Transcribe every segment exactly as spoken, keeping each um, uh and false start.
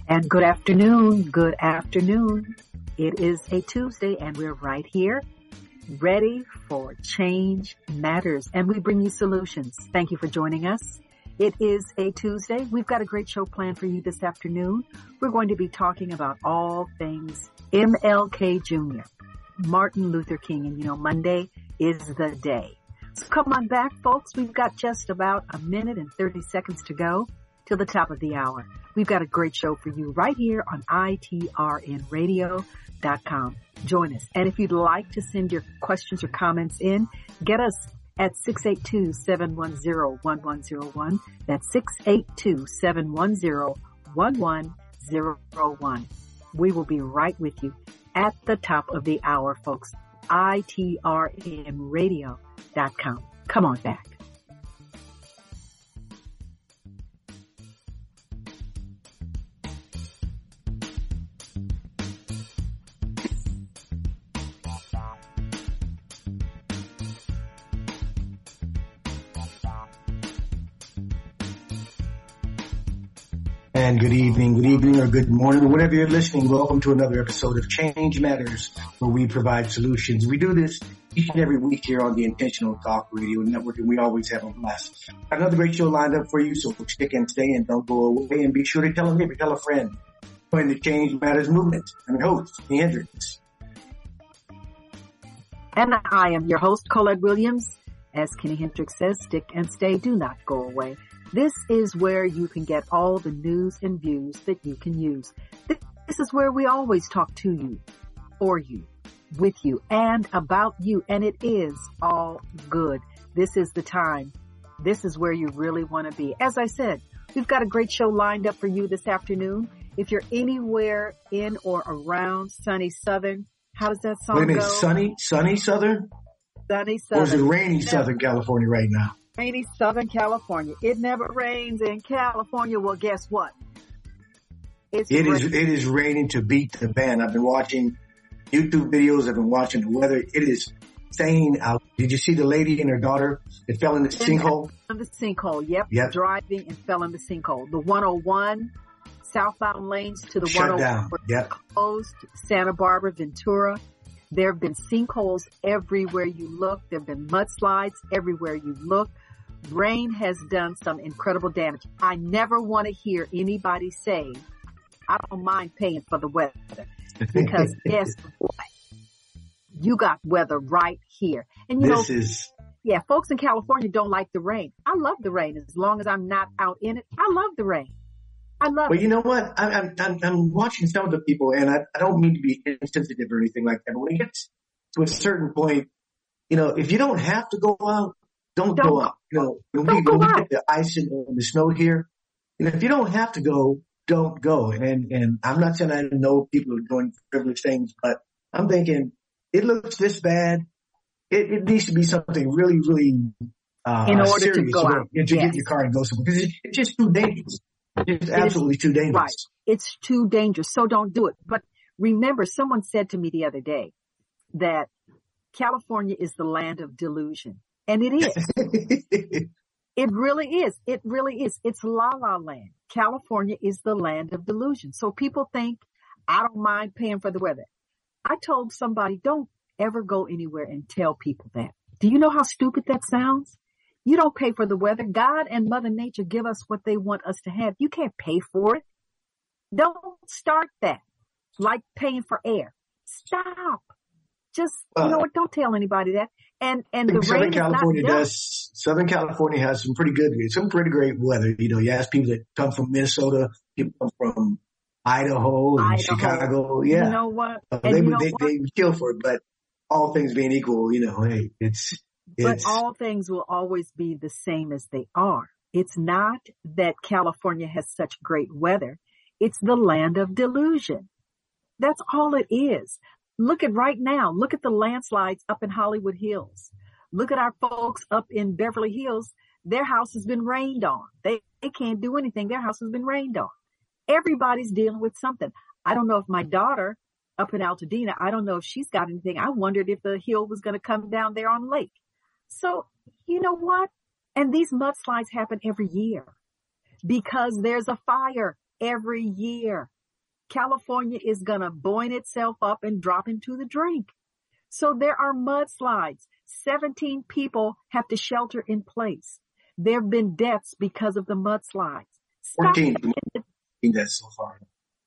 And good afternoon, good afternoon. It is a Tuesday and we're right here ready for Change Matters, and we bring you solutions. Thank you for joining us. It is a Tuesday. We've got a great show planned for you this afternoon. We're going to be talking about all things M L K Junior, Martin Luther King, and you know, Monday is the day. So come on back, folks. We've got just about a minute and thirty seconds to go till the top of the hour. We've got a great show for you right here on I T R N radio dot com. Join us. And if you'd like to send your questions or comments in, get us at six eight two, seven one zero, one one zero one. That's six eight two, seven one zero, one one zero one. We will be right with you at the top of the hour, folks. I T R N radio dot com. Come on back. And good evening, good evening, or good morning, or whatever you're listening. Welcome to another episode of Change Matters, where we provide solutions. We do this each and every week here on the Intentional Talk Radio Network, and we always have a blast. Another great show lined up for you, so stick and stay and don't go away. And be sure to tell a neighbor, tell a friend. Join the Change Matters movement. I'm your host, Kenny Hendricks. And I am your host, Colette Williams. As Kenny Hendricks says, stick and stay, do not go away. This is where you can get all the news and views that you can use. This is where we always talk to you, for you, with you, and about you. And it is all good. This is the time. This is where you really want to be. As I said, we've got a great show lined up for you this afternoon. If you're anywhere in or around sunny Southern, how does that song Wait a minute, go? sunny, sunny Southern? Sunny Southern. Or is it rainy Southern California right now? Rainy Southern California. It never rains in California. Well, guess what? It's it is, rain- it is raining to beat the band. I've been watching YouTube videos. I've been watching the weather. It is insane out. Did you see the lady and her daughter that fell in the sinkhole? In the sinkhole. Yep. Yep. Driving and fell in the sinkhole. The one oh one southbound lanes to the Shut one oh one down. were Yep. closed. Santa Barbara, Ventura. There have been sinkholes everywhere you look. There have been mudslides everywhere you look. Rain has done some incredible damage. I never want to hear anybody say, I don't mind paying for the weather. Because guess what? You got weather right here. And you this know, is, yeah, folks in California don't like the rain. I love the rain as long as I'm not out in it. I love the rain. I love well, it. you know what? I, I'm, I'm, I'm watching some of the people, and I, I don't mean to be insensitive or anything like that, but when it gets to a certain point, you know, if you don't have to go out, don't, Don't go out. You know, when don't we, go when we out. get the ice and, and the snow here, you know, if you don't have to go, don't go. And, and, and I'm not saying I know people are doing privileged things, but I'm thinking it looks this bad. It, it needs to be something really, really, uh, In order to serious go to, out. to Yes. get your car and go somewhere. Because it's, it's just too dangerous. It's It absolutely is, too dangerous. right. It's too dangerous. So don't do it. But remember, someone said to me the other day that California is the land of delusion. And it is. It really is. It really is. It's la la land. California is the land of delusion. So people think, I don't mind paying for the weather. I told somebody, don't ever go anywhere and tell people that. Do you know how stupid that sounds? You don't pay for the weather. God and Mother Nature give us what they want us to have. You can't pay for it. Don't start that. Like paying for air. Stop. Just, you Uh, know what? Don't tell anybody that. And, and I the think rain Southern is not California done. does. Southern California has some pretty good, some pretty great weather. You know, you ask people that come from Minnesota, people come from Idaho and Idaho. Chicago. Yeah, You know what? Uh, And they you would know they, what? they would kill for it. But all things being equal, you know, hey, it's But it's all things will always be the same as they are. It's not that California has such great weather. It's the land of delusion. That's all it is. Look at right now. Look at the landslides up in Hollywood Hills. Look at our folks up in Beverly Hills. Their house has been rained on. They, they can't do anything. Their house has been rained on. Everybody's dealing with something. I don't know if my daughter up in Altadena, I don't know if she's got anything. I wondered if the hill was going to come down there on the lake. So, you know what? And these mudslides happen every year because there's a fire every year. California is going to buoy itself up and drop into the drink. So there are mudslides. seventeen people have to shelter in place. There have been deaths because of the mudslides. Stop fourteen, fourteen deaths so far.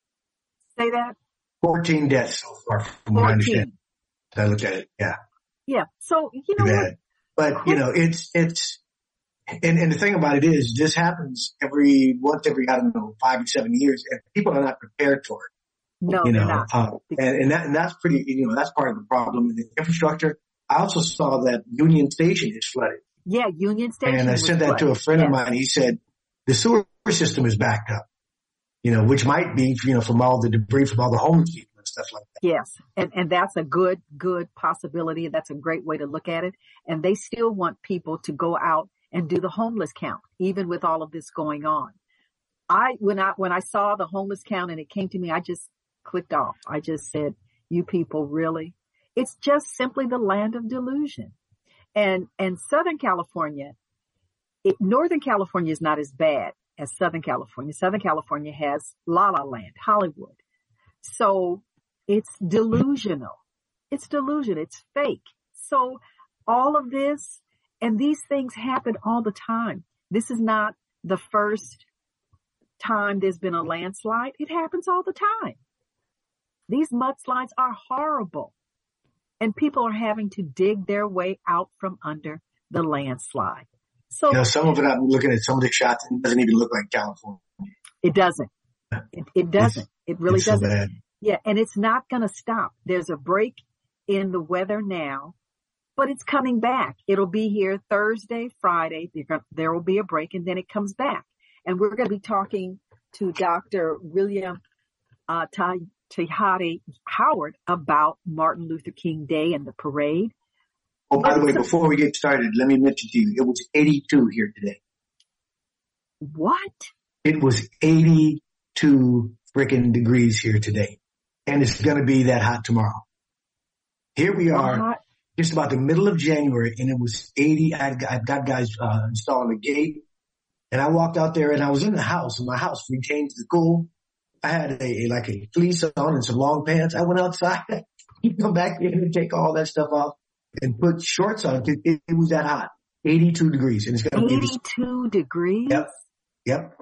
Say that? fourteen deaths so far, from what I understand. I looked at it, yeah. Yeah, so, you know what? But, you know, it's, it's, and, and the thing about it is, this happens every, once every, I don't know, five or seven years, and people are not prepared for it. No, you know, they're not. Uh, and, and that, and that's pretty, you know, that's part of the problem in the infrastructure. I also saw that Union Station is flooded. Yeah, Union Station. And I sent that flooded. to a friend yeah. of mine. He said the sewer system is backed up, you know, which might be, you know, from all the debris from all the homeless people and stuff like that. Yes. And, and that's a good, good possibility. That's a great way to look at it. And they still want people to go out and do the homeless count, even with all of this going on. I, when I, when I saw the homeless count and it came to me, I just clicked off. I just said, you people really, it's just simply the land of delusion. And, and Southern California, it, Northern California is not as bad as Southern California. Southern California has La La Land, Hollywood. So it's delusional. It's delusion. It's fake. So all of this and these things happen all the time. This is not the first time there's been a landslide. It happens all the time. These mudslides are horrible. And people are having to dig their way out from under the landslide. So, you know, some of it, I'm looking at some of the shots, and it doesn't even look like California. It doesn't. It, it doesn't. It's, it really it's doesn't. So bad. Yeah, and it's not going to stop. There's a break in the weather now, but it's coming back. It'll be here Thursday, Friday. There will be a break, and then it comes back. And we're going to be talking to Doctor William uh, Ty. Tahati Howard about Martin Luther King Day and the parade. Oh, by the way, before we get started, let me mention to you, it was eighty-two here today. What? It was eighty-two freaking degrees here today. And it's going to be that hot tomorrow. Here we are, hot. Just about the middle of January, and it was eighty. I've got, I've got guys uh, installing a gate. And I walked out there, and I was in the house, and my house retains the cool. I had a, like a fleece on and some long pants. I went outside, come back in and take all that stuff off and put shorts on. It, it, it was that hot. eighty-two degrees. And it's going to be eighty-two degrees? Yep. Yep.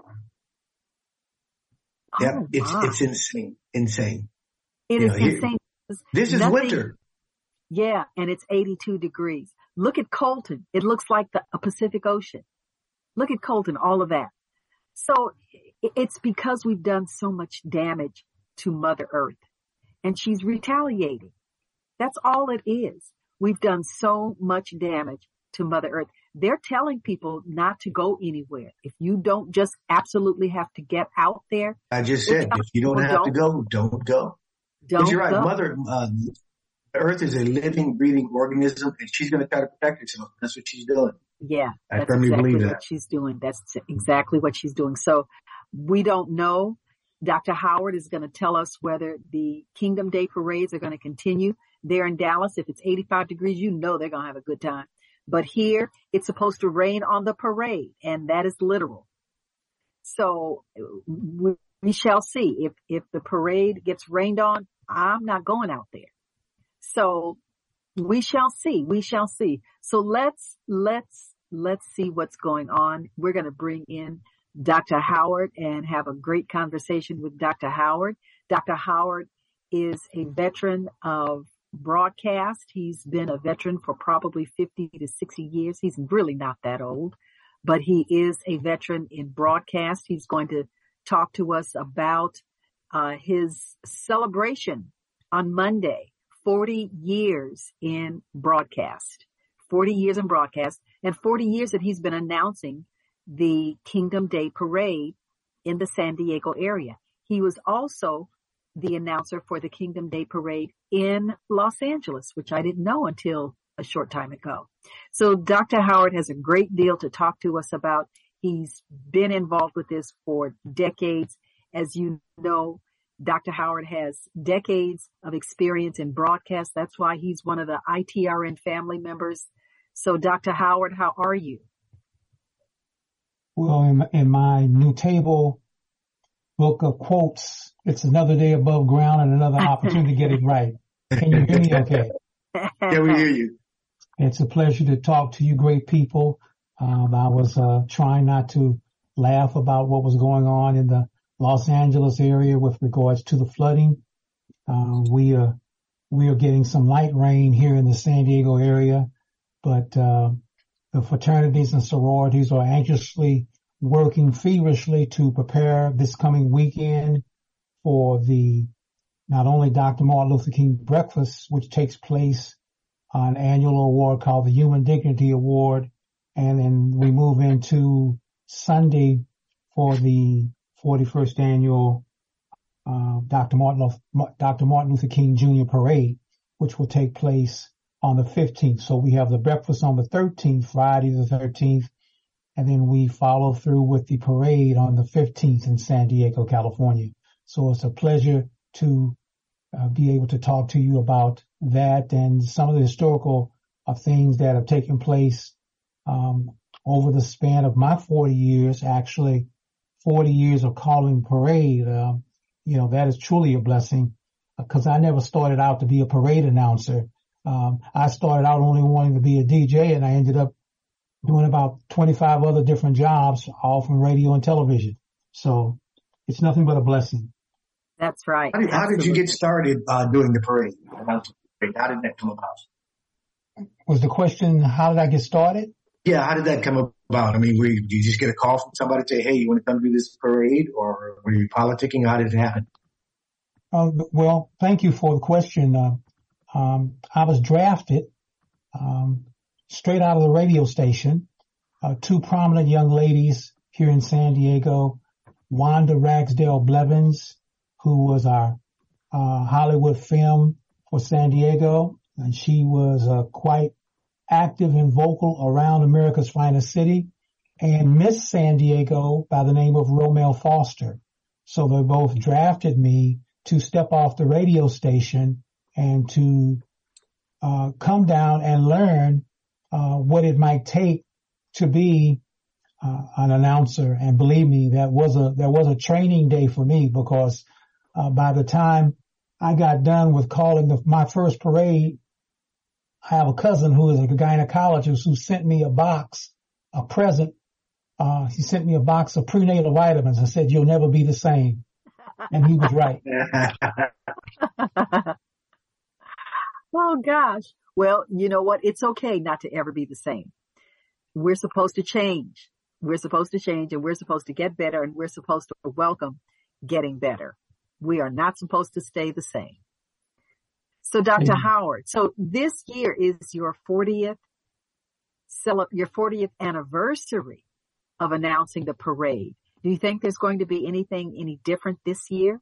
Oh, yep. It's, wow. it's insane. Insane. It you is know, here, insane. This is Nothing, winter. Yeah. And it's eighty-two degrees. Look at Colton. It looks like the Pacific Ocean. Look at Colton, all of that. So it's because we've done so much damage to Mother Earth, and she's retaliating. That's all it is. We've done so much damage to Mother Earth. They're telling people not to go anywhere. If you don't just absolutely have to get out there. I just said, if you don't have don't, to go, don't go. Don't but you're right. Go. Mother, uh, Earth is a living, breathing organism, and she's going to try to protect herself. That's what she's doing. Yeah, I that's firmly exactly believe what that. she's doing. That's exactly what she's doing. So we don't know. Doctor Howard is going to tell us whether the Kingdom Day parades are going to continue there in Dallas. If it's eighty-five degrees, you know they're going to have a good time. But here, it's supposed to rain on the parade, and that is literal. So we, we shall see. If if the parade gets rained on, I'm not going out there. So we shall see. We shall see. So let's, let's, let's see what's going on. We're going to bring in Doctor Howard and have a great conversation with Doctor Howard. Doctor Howard is a veteran of broadcast. He's been a veteran for probably fifty to sixty years. He's really not that old, but he is a veteran in broadcast. He's going to talk to us about uh, his celebration on Monday. forty years in broadcast, forty years in broadcast, and forty years that he's been announcing the Kingdom Day Parade in the San Diego area. He was also the announcer for the Kingdom Day Parade in Los Angeles, which I didn't know until a short time ago. So Doctor Howard has a great deal to talk to us about. He's been involved with this for decades. As you know, Doctor Howard has decades of experience in broadcast. That's why he's one of the I T R N family members. So Doctor Howard, how are you? Well, in, in my new table book of quotes. It's another day above ground and another opportunity to get it right. Can you hear me okay? Yeah, we hear you. It's a pleasure to talk to you great people. Um, I was uh, trying not to laugh about what was going on in the Los Angeles area with regards to the flooding. Uh, we are, we are getting some light rain here in the San Diego area, but uh, the fraternities and sororities are anxiously working feverishly to prepare this coming weekend for the not only Doctor Martin Luther King Breakfast, which takes place on an annual award called the Human Dignity Award, and then we move into Sunday for the forty-first annual uh, Doctor Martin Doctor Martin Luther King Junior Parade, which will take place on the fifteenth. So we have the breakfast on the thirteenth, Friday the thirteenth, and then we follow through with the parade on the fifteenth in San Diego, California. So it's a pleasure to uh, be able to talk to you about that and some of the historical uh, things that have taken place um, over the span of my forty years, actually forty years of calling parade. Uh, you know, that is truly a blessing because I never started out to be a parade announcer. Um, I started out only wanting to be a D J, and I ended up doing about twenty-five other different jobs, all from radio and television. So it's nothing but a blessing. That's right. How did, how did you get started uh, doing the parade? How did that come about? Was the question, how did I get started? Yeah, how did that come about? I mean, were you, did you just get a call from somebody to say, hey, you want to come do this parade? Or were you politicking? How did it happen? Uh, well, thank you for the question. Uh, um, I was drafted um, straight out of the radio station. Uh, two prominent young ladies here in San Diego, Wanda Ragsdale Blevins, who was our uh, Hollywood film for San Diego, and she was uh, quite active and vocal around America's finest city, and Miss San Diego by the name of Romel Foster. So they both drafted me to step off the radio station and to uh, come down and learn uh, what it might take to be uh, an announcer. And believe me, that was a that was a training day for me because uh, by the time I got done with calling the, my first parade, I have a cousin who is a gynecologist who sent me a box, a present. Uh, he sent me a box of prenatal vitamins and said, "You'll never be the same." And he was right. Oh, gosh. Well, you know what? It's okay not to ever be the same. We're supposed to change. We're supposed to change, and we're supposed to get better, and we're supposed to welcome getting better. We are not supposed to stay the same. So, Doctor Mm-hmm. Howard, so this year is your fortieth, your fortieth anniversary of announcing the parade. Do you think there's going to be anything any different this year?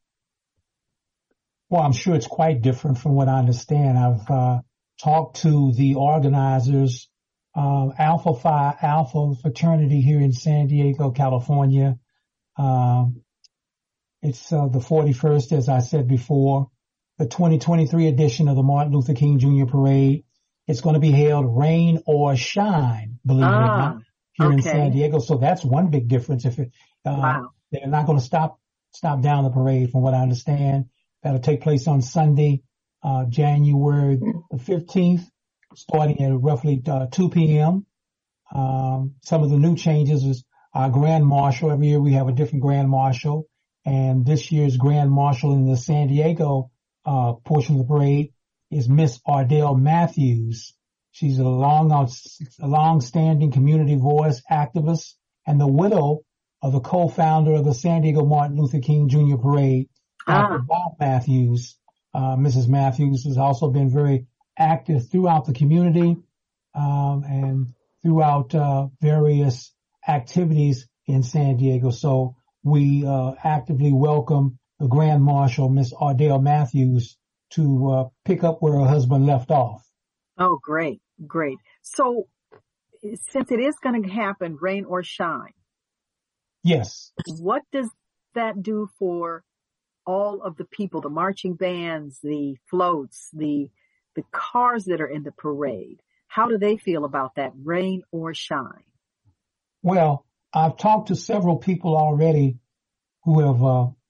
Well, I'm sure it's quite different from what I understand. I've uh, talked to the organizers, uh, Alpha Phi Alpha fraternity here in San Diego, California. Um, it's uh, the forty-first, as I said before, the twenty twenty-three edition of the Martin Luther King Junior Parade. It's going to be held rain or shine, believe ah, it or not, here okay. in San Diego. So that's one big difference. If it, uh, wow. They're not going to stop stop down the parade, from what I understand. That'll take place on Sunday, uh, January the fifteenth, starting at roughly uh, two p.m. Um, some of the new changes is our Grand Marshal. Every year we have a different Grand Marshal, and this year's Grand Marshal in the San Diego uh, portion of the parade is Miss Ardell Matthews. She's a long, a long-standing community voice activist and the widow of the co-founder of the San Diego Martin Luther King Junior Parade, Doctor Ah. Bob Matthews. Uh, Missus Matthews has also been very active throughout the community um, and throughout uh, various activities in San Diego. So we uh, actively welcome the Grand Marshal, Miss Ardell Matthews, to uh, pick up where her husband left off. Oh, great, great. So since it is going to happen, rain or shine, yes, what does that do for all of the people, the marching bands, the floats, the the cars that are in the parade? How do they feel about that, rain or shine? Well, I've talked to several people already who have uh,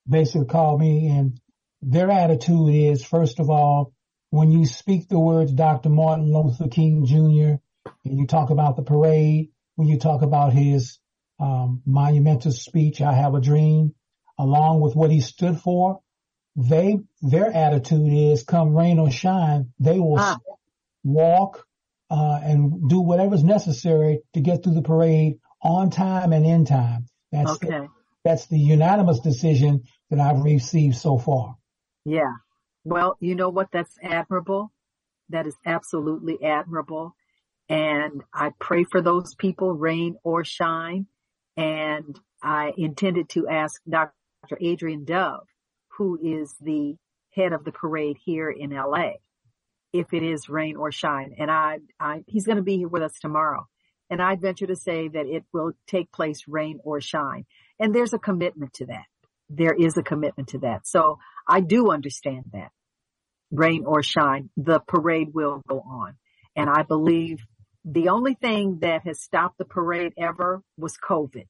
basically called me, and their attitude is, first of all, when you speak the words Doctor Martin Luther King Junior, and you talk about the parade, when you talk about his um, monumental speech, I Have a Dream, along with what he stood for, they their attitude is, come rain or shine, they will ah. walk uh, and do whatever's necessary to get through the parade on time and in time. That's okay. the, that's the unanimous decision that I've received so far. Yeah. Well, you know what? That's admirable. That is absolutely admirable. And I pray for those people, rain or shine. And I intended to ask Doctor Adrian Dove, who is the head of the parade here in L A, if it is rain or shine. And I, I, he's going to be here with us tomorrow. And I venture to say that it will take place rain or shine. And there's a commitment to that. There is a commitment to that. So I do understand that. Rain or shine, the parade will go on. And I believe the only thing that has stopped the parade ever was COVID.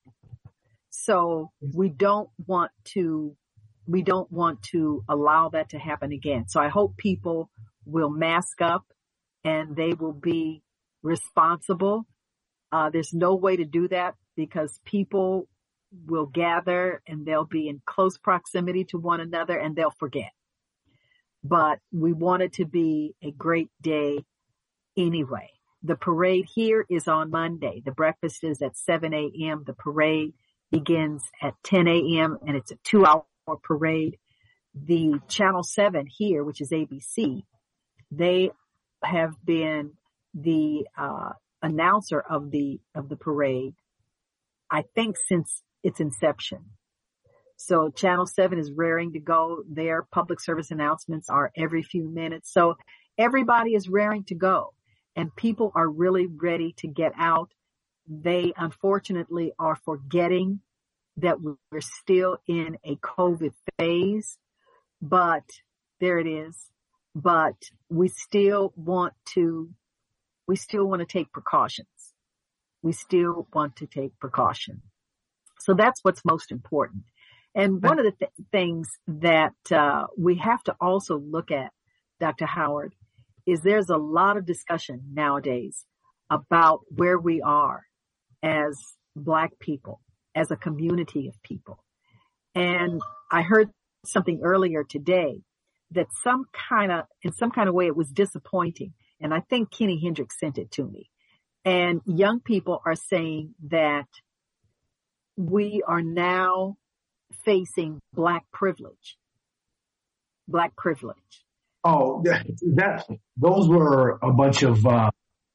So we don't want to, we don't want to allow that to happen again. So I hope people will mask up and they will be responsible. Uh, there's no way to do that because people will gather and they'll be in close proximity to one another and they'll forget. But we want it to be a great day anyway. The parade here is on Monday. The breakfast is at seven a.m. The parade begins at ten a.m. and it's a two-hour parade. The Channel seven here, which is A B C, they have been the uh announcer of the of the parade, I think, since its inception. So Channel seven is raring to go. Their public service announcements are every few minutes. So everybody is raring to go and people are really ready to get out. They unfortunately are forgetting that we're still in a COVID phase, but there it is. But we still want to, we still want to take precautions. We still want to take precaution. So that's what's most important. And one of the th- things that uh, we have to also look at, Doctor Howard, is there's a lot of discussion nowadays about where we are as Black people, as a community of people. And I heard something earlier today that some kind of, in some kind of way, it was disappointing. And I think Kenny Hendricks sent it to me. And young people are saying that we are now facing Black privilege. Black privilege. Oh, that, that those were a bunch of uh,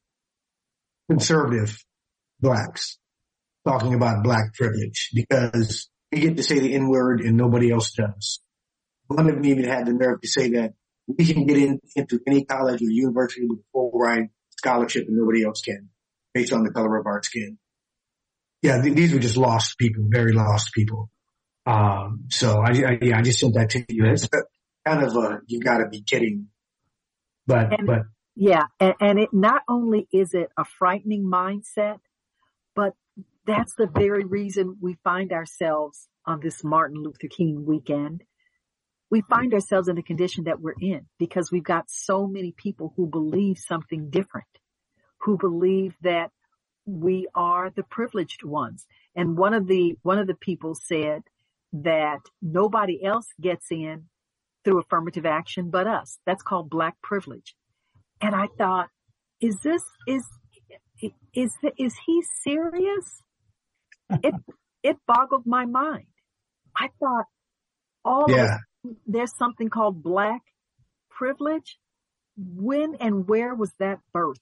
conservative Blacks talking about Black privilege because we get to say the N-word and nobody else does. One of them even had the nerve to say that we can get in, into any college or university with a full ride scholarship and nobody else can, based on the color of our skin. Yeah, th- these were just lost people, very lost people. Um, so I, I, yeah, I just sent that to you. It's kind of a, you gotta be kidding. But, and, but. Yeah. And, and it not only is it a frightening mindset, but that's the very reason we find ourselves on this Martin Luther King weekend. We find ourselves in the condition that we're in because we've got so many people who believe something different, who believe that we are the privileged ones. And one of the, one of the people said that nobody else gets in through affirmative action but us. That's called Black privilege. And I thought, is this, is, is, is he serious? It, it boggled my mind. I thought all yeah. of us, there's something called Black privilege. When and where was that birthed?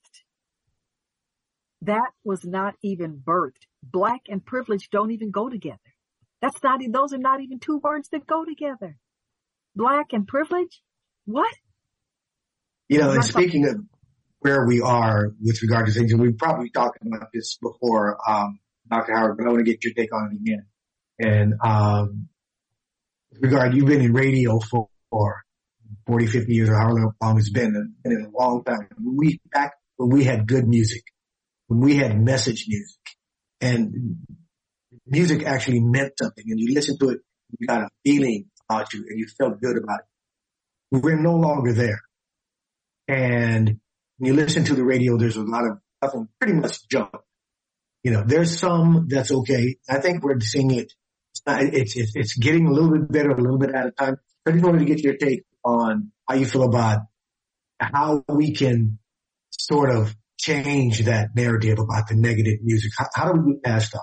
That was not even birthed. Black and privilege don't even go together. That's not, those are not even two words that go together. Black and privilege? What? You know, and speaking of where we are with regard to things, and we've probably talked about this before, um, Doctor Howard, but I want to get your take on it again. And, um, with regard, you've been in radio for, for forty, fifty years or however long it's been, and in a long time. We, back when we had good music, when we had message music, and music actually meant something, and you listen to it, you got a feeling about you and you felt good about it. We're no longer there. And when you listen to the radio, there's a lot of nothing, pretty much junk. You know, there's some that's okay. I think we're seeing it. It's, not, it's, it's, it's getting a little bit better, a little bit at a time. I just wanted to get your take on how you feel about how we can sort of change that narrative about the negative music. How, how do we get past that?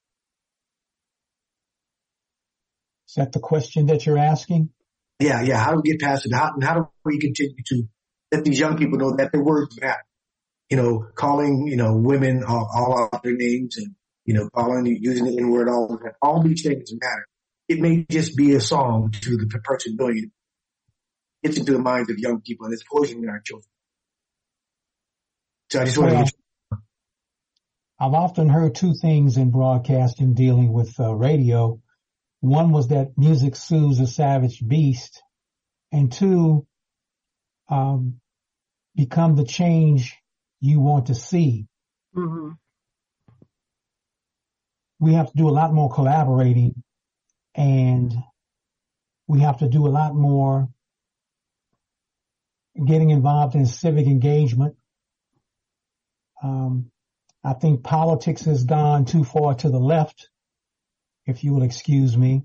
Is that the question that you're asking? Yeah, yeah. How do we get past it? How, and how do we continue to let these young people know that their words matter? You know, calling, you know, women all, all out their names and, you know, calling, using the N-word, all of that. All these things matter. It may just be a song to the person doing it. It's into the minds of young people and it's poisoning our children. So I just want well, to get you. I've often heard two things in broadcasting dealing with uh, radio. One was that music soothes a savage beast. And two, um, become the change you want to see. Mm-hmm. We have to do a lot more collaborating and we have to do a lot more getting involved in civic engagement. Um, I think politics has gone too far to the left, if you will excuse me.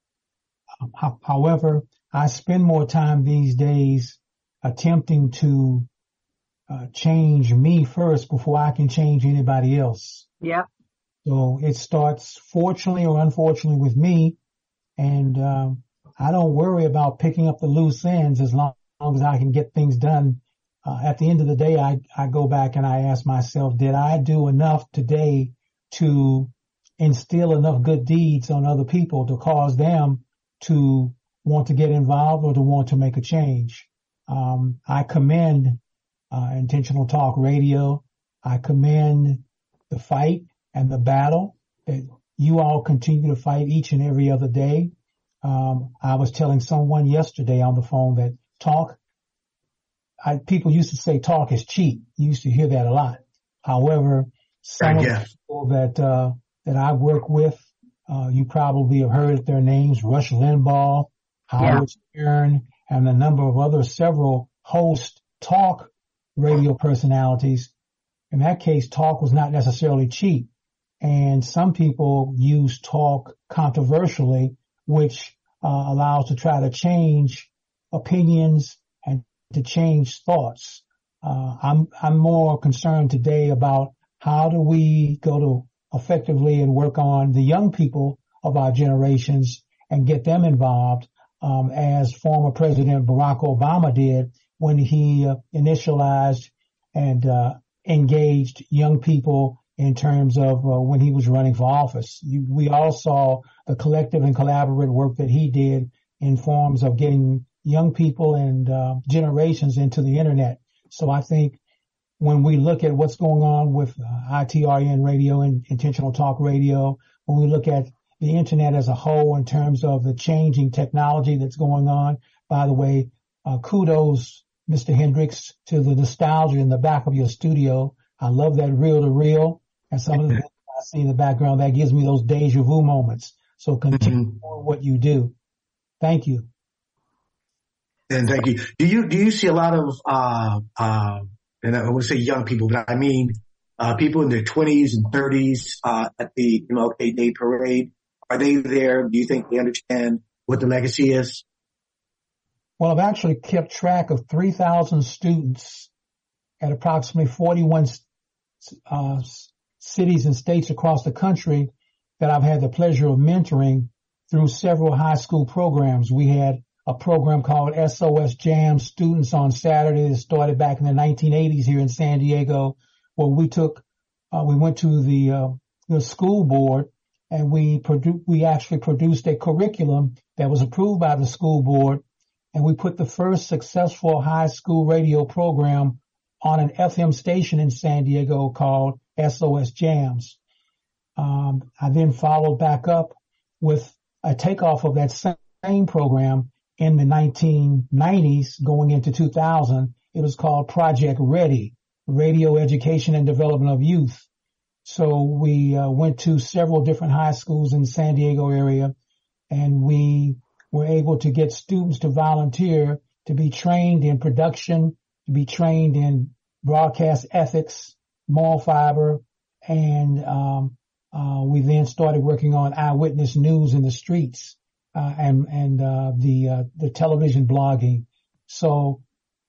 Um, however, I spend more time these days attempting to uh, change me first before I can change anybody else. Yeah. So it starts fortunately or unfortunately with me, and um, I don't worry about picking up the loose ends as long, as long as I can get things done. Uh, at the end of the day, I, I go back and I ask myself, did I do enough today to instill enough good deeds on other people to cause them to want to get involved or to want to make a change? Um, I commend uh, Intentional Talk Radio. I commend the fight and the battle that you all continue to fight each and every other day. Um, I was telling someone yesterday on the phone that talk, I, people used to say talk is cheap. You used to hear that a lot. However, some of the people that, uh, that I work with, uh, you probably have heard their names, Rush Limbaugh, Howard yeah. Stern, and a number of other several host talk radio personalities. In that case, talk was not necessarily cheap. And some people use talk controversially, which uh, allows to try to change opinions and to change thoughts. Uh, I'm, I'm more concerned today about how do we go to effectively and work on the young people of our generations and get them involved, um, as former President Barack Obama did when he uh, initialized and uh, engaged young people in terms of uh, when he was running for office. You, we all saw the collective and collaborative work that he did in forms of getting young people and uh, generations into the internet. So I think when we look at what's going on with uh, I T R N radio and Intentional Talk Radio, when we look at the internet as a whole in terms of the changing technology that's going on, by the way, uh, kudos, Mister Hendricks, to the nostalgia in the back of your studio. I love that reel to reel. And some of the things I see in the background, that gives me those deja vu moments. So continue mm-hmm. on what you do. Thank you. And thank you. Do you, do you see a lot of, uh, uh, and I want to say young people, but I mean, uh, people in their twenties and thirties, uh, at the M L K Day parade? Are they there? Do you think they understand what the legacy is? Well, I've actually kept track of three thousand students at approximately forty-one, uh, cities and states across the country that I've had the pleasure of mentoring through several high school programs. We had a program called S O S Jam Students on Saturday that started back in the nineteen eighties here in San Diego, where we took, uh, we went to the, uh, the school board and we produ- we actually produced a curriculum that was approved by the school board, and we put the first successful high school radio program on an F M station in San Diego called S O S Jams. Um, I then followed back up with a takeoff of that same program in the nineteen nineties going into two thousand. It was called Project Ready, Radio Education and Development of Youth. So we uh, went to several different high schools in the San Diego area, and we we're able to get students to volunteer to be trained in production, to be trained in broadcast ethics, moral fiber, and um, uh, we then started working on eyewitness news in the streets uh, and and uh, the uh, the television blogging. So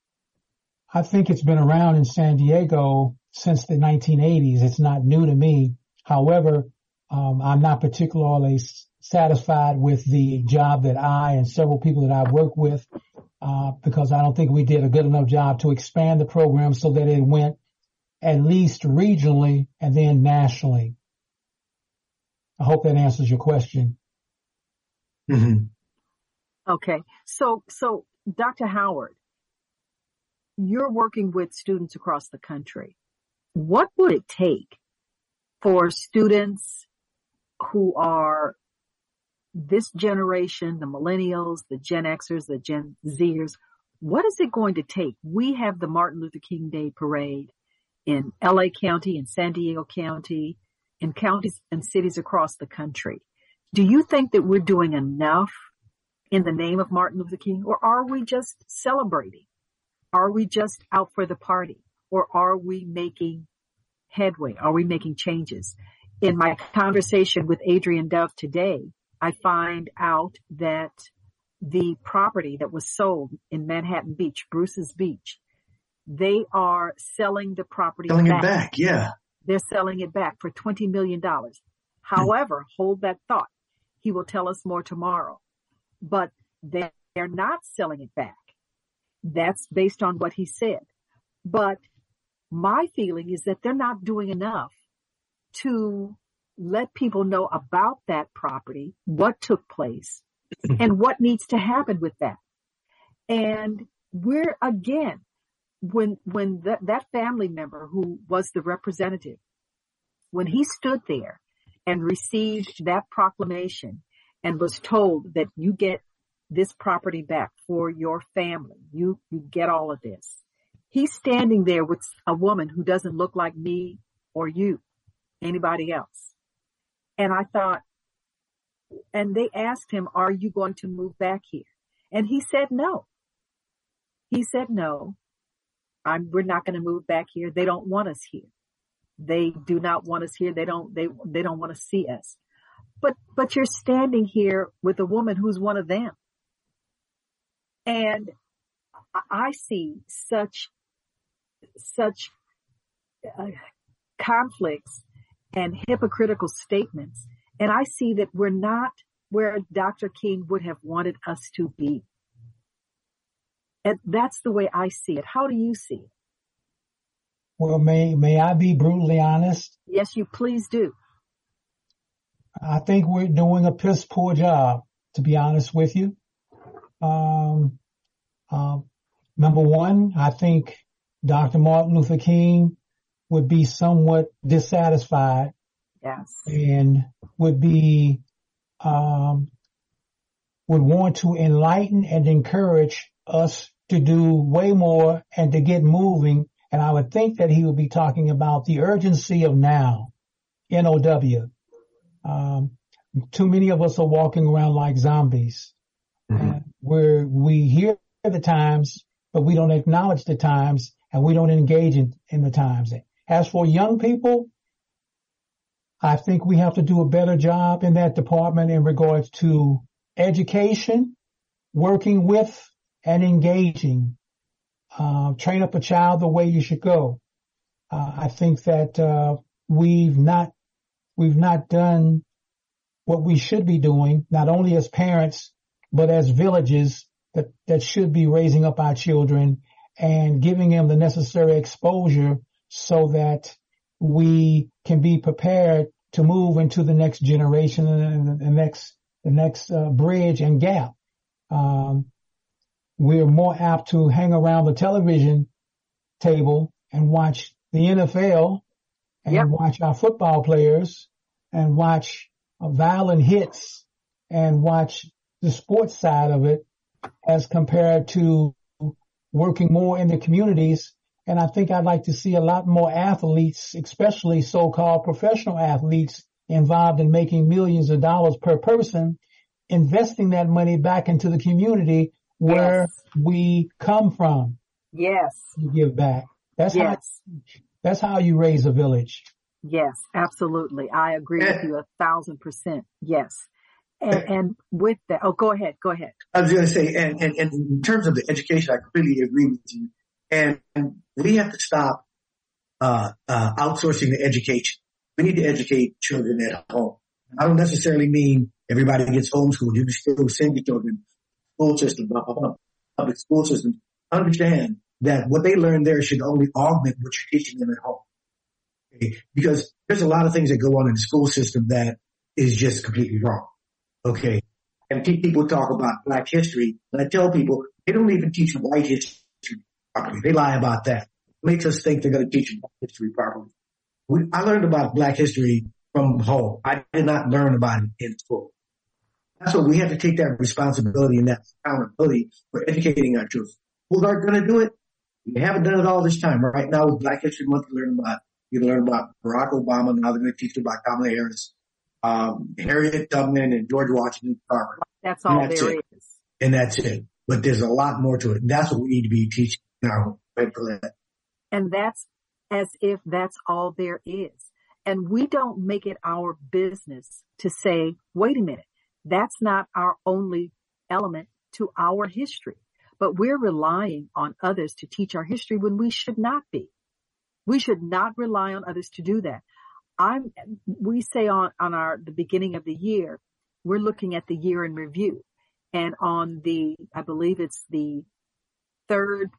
I think it's been around in San Diego since the nineteen eighties. It's not new to me. However, um, I'm not particularly satisfied with the job that I and several people that I work with, uh, because I don't think we did a good enough job to expand the program so that it went at least regionally and then nationally. I hope that answers your question. Mm-hmm. Okay. So, so Doctor Howard, you're working with students across the country. What would it take for students who are this generation, the millennials, the Gen Xers, the Gen Zers? What is it going to take? We have the Martin Luther King Day Parade in L A County, in San Diego County, in counties and cities across the country. Do you think that we're doing enough in the name of Martin Luther King, or are we just celebrating? Are we just out for the party, or are we making headway? Are we making changes? In my conversation with Adrian Dove today, I find out that the property that was sold in Manhattan Beach, Bruce's Beach, they are selling the property Selling back. it back, yeah. They're selling it back for twenty million dollars. However, hold that thought. He will tell us more tomorrow. But they're not selling it back. That's based on what he said. But my feeling is that they're not doing enough to let people know about that property, what took place, and what needs to happen with that. And we're, again, when when that, that family member who was the representative, when he stood there and received that proclamation and was told that you get this property back for your family, you, you get all of this. He's standing there with a woman who doesn't look like me or you, anybody else. And I thought, and they asked him, are you going to move back here? And he said no. He said no. I'm, we're not going to move back here. They don't want us here. They do not want us here. They don't, they, they don't want to see us. But, but you're standing here with a woman who's one of them. And I see such, such uh, conflicts and hypocritical statements. And I see that we're not where Doctor King would have wanted us to be. And that's the way I see it. How do you see it? Well, may, may I be brutally honest? Yes, you please do. I think we're doing a piss poor job, to be honest with you. Um, um, number one, I think Doctor Martin Luther King would be somewhat dissatisfied. Yes. And would be, um, would want to enlighten and encourage us to do way more and to get moving. And I would think that he would be talking about the urgency of now, N O W. Um, too many of us are walking around like zombies. Mm-hmm. And where we hear the times, but we don't acknowledge the times and we don't engage in, in the times. As for young people, I think we have to do a better job in that department in regards to education, working with and engaging. Uh, train up a child the way you should go. Uh, I think that, uh, we've not, we've not done what we should be doing, not only as parents, but as villages that, that should be raising up our children and giving them the necessary exposure so that we can be prepared to move into the next generation and the next, the next, uh, bridge and gap. Um, we're more apt to hang around the television table and watch the N F L and yep. watch our football players and watch uh, violent hits and watch the sports side of it as compared to working more in the communities. And I think I'd like to see a lot more athletes, especially so-called professional athletes, involved in making millions of dollars per person investing that money back into the community where Yes. we come from. Yes. You give back. That's Yes. how, that's how you raise a village. Yes, absolutely. I agree with you a thousand percent. Yes. And, and with that, oh, go ahead. Go ahead. I was going to say, and, and, and in terms of the education, I completely agree with you. And, and we have to stop uh, uh, outsourcing the education. We need to educate children at home. I don't necessarily mean everybody gets homeschooled. You can still send your children school system, blah, blah, blah, public school system. Understand that what they learn there should only augment what you're teaching them at home. Okay? Because there's a lot of things that go on in the school system that is just completely wrong. Okay. And people talk about Black history, and I tell people they don't even teach white history properly. They lie about that. It makes us think they're going to teach Black history properly. We, I learned about Black history from home. I did not learn about it in school. That's what we have to take that responsibility and that accountability for educating our children. Schools aren't going to do it. We haven't done it all this time. Right now with Black History Month, you learn about, you learn about Barack Obama. Now they're going to teach you about Kamala Harris, um, Harriet Tubman, and George Washington Carver. That's all and that's there it. is. And that's it. But there's a lot more to it. And that's what we need to be teaching in our home. And that's as if that's all there is. And we don't make it our business to say, wait a minute, that's not our only element to our history. But we're relying on others to teach our history when we should not be. We should not rely on others to do that. I'm, we say on, on our, the beginning of the year, we're looking at the year in review. And on the, I believe it's the third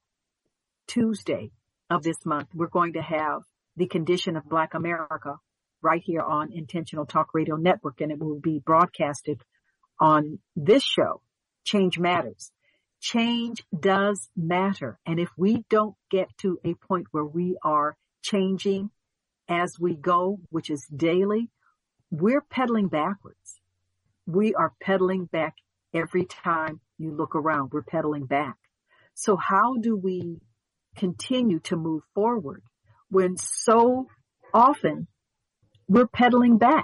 Tuesday of this month, we're going to have the condition of Black America right here on Intentional Talk Radio Network. And it will be broadcasted on this show, Change Matters. Change does matter. And if we don't get to a point where we are changing as we go, which is daily, we're pedaling backwards. We are pedaling back every time you look around. We're pedaling back. So how do we continue to move forward when so often we're pedaling back?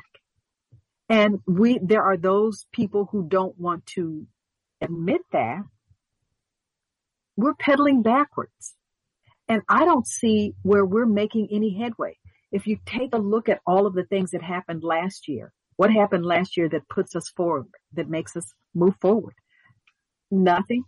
And we, there are those people who don't want to admit that we're pedaling backwards. And I don't see where we're making any headway. If you take a look at all of the things that happened last year, what happened last year that puts us forward, that makes us move forward? Nothing.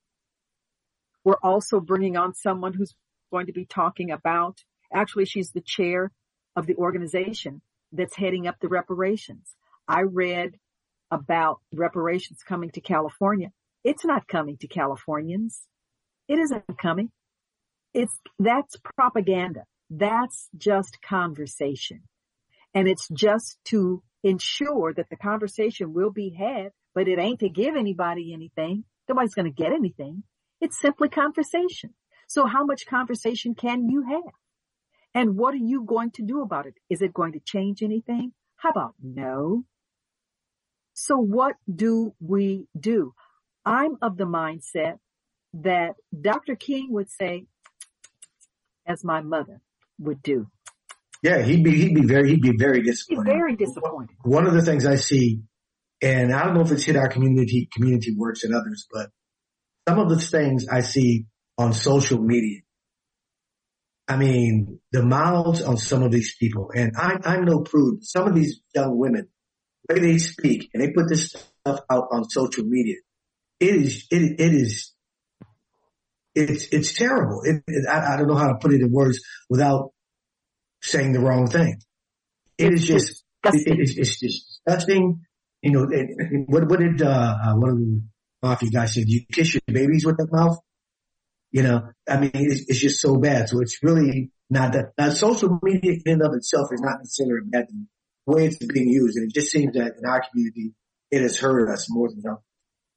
We're also bringing on someone who's going to be talking about, actually, she's the chair of the organization that's heading up the reparations. I read about reparations coming to California. It's not coming to Californians. It isn't coming. It's, that's propaganda. That's just conversation. And it's just to ensure that the conversation will be had, but it ain't to give anybody anything. Nobody's going to get anything. It's simply conversation. So how much conversation can you have? And what are you going to do about it? Is it going to change anything? How about no? So what do we do? I'm of the mindset that Doctor King would say, as my mother would do. Yeah, he'd be, he'd be very, he'd be very disappointed. He's very disappointed. One of the things I see, and I don't know if it's hit our community, community works and others, but some of the things I see on social media, I mean, the mouths on some of these people, and I, I'm no prude. Some of these young women, the way they speak, and they put this stuff out on social media, it is, it, it is, it's, it's terrible. It, it, I, I don't know how to put it in words without saying the wrong thing. It is just, it, it, it's, it's just disgusting. You know, it, it, what, what did, uh, uh, one of the mafia guys said? You kiss your babies with that mouth? You know, I mean, it's, it's just so bad. So it's really not that. Now, social media in and of itself is not necessarily a bad thing. The way it's being used, and it just seems that in our community, it has hurt us more than helped.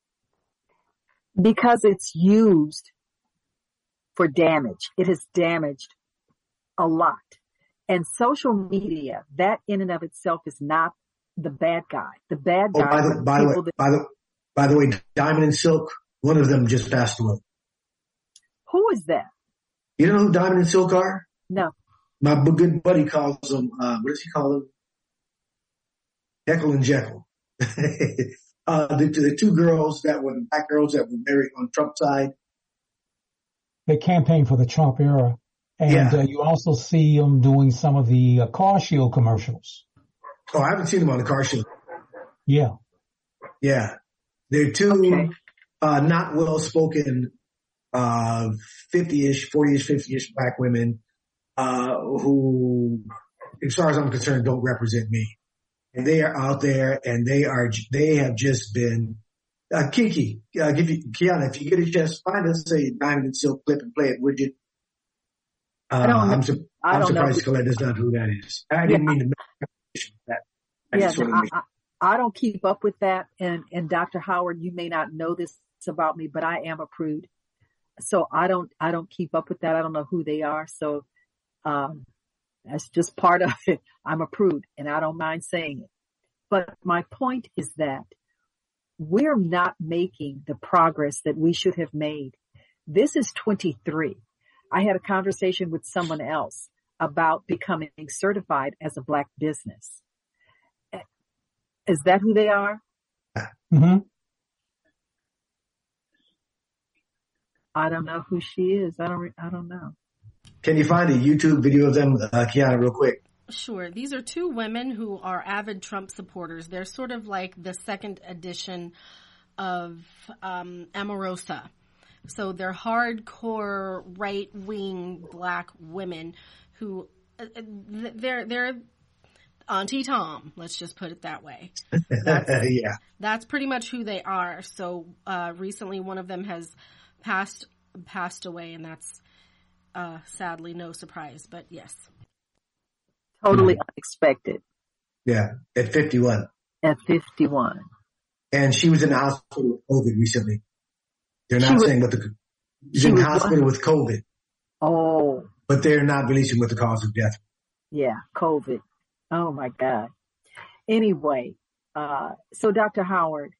Because it's used for damage. It has damaged a lot. And social media, that in and of itself is not the bad guy. The bad Oh, guy. by the, by the way, that, by the, by the way, Diamond and Silk, one of them just passed away. who is that? You know who Diamond and Silk are? No. My good buddy calls them, uh, what does he call them? Heckle and Jekyll. Uh, the, the two girls that were the black girls that were married on Trump's side. They campaigned for the Trump era. And Yeah. uh, you also see them doing some of the uh, Car Shield commercials. Oh, I haven't seen them on the Car Shield. Yeah. Yeah. They're two Okay. uh, not well-spoken uh fifty-ish, forty-ish, fifty-ish black women uh who, as far as I'm concerned, don't represent me. And they are out there, and they are they have just been uh, Kiki. Uh, give you, Kiana, if you get a chance, find us a Diamond and Silk clip and play it, would you? Uh, I don't know. I'm, su- I I'm don't know. surprised Colette does not know who that is. I didn't Yeah. mean to make that. I Yeah, just wanted to no, make- I, I, I don't keep up with that. And, and Doctor Howard, you may not know this about me, but I am a prude. So I don't, I don't keep up with that. I don't know who they are. So, um, that's just part of it. I'm a prude, and I don't mind saying it. But my point is that we're not making the progress that we should have made. This is twenty-three. I had a conversation with someone else about becoming certified as a black business. Is that who they are? Mm-hmm. I don't know who she is. I don't, I don't know. Can you find a YouTube video of them, uh, Kiana, real quick? Sure. These are two women who are avid Trump supporters. They're sort of like the second edition of um, Omarosa. So they're hardcore right-wing black women who uh, they're they're Auntie Tom. Let's just put it that way. That's, yeah. that's pretty much who they are. So uh, recently, one of them has passed passed away, and that's uh, sadly no surprise. But yes. Totally unexpected Yeah. At fifty-one. at fifty-one. And she was in the hospital with COVID recently. They're She not was- saying what the, she's she in the was hospital what? with COVID, Oh, but they're not releasing what the cause of death. yeah, COVID. Oh my God. Anyway, uh, so Doctor Howard,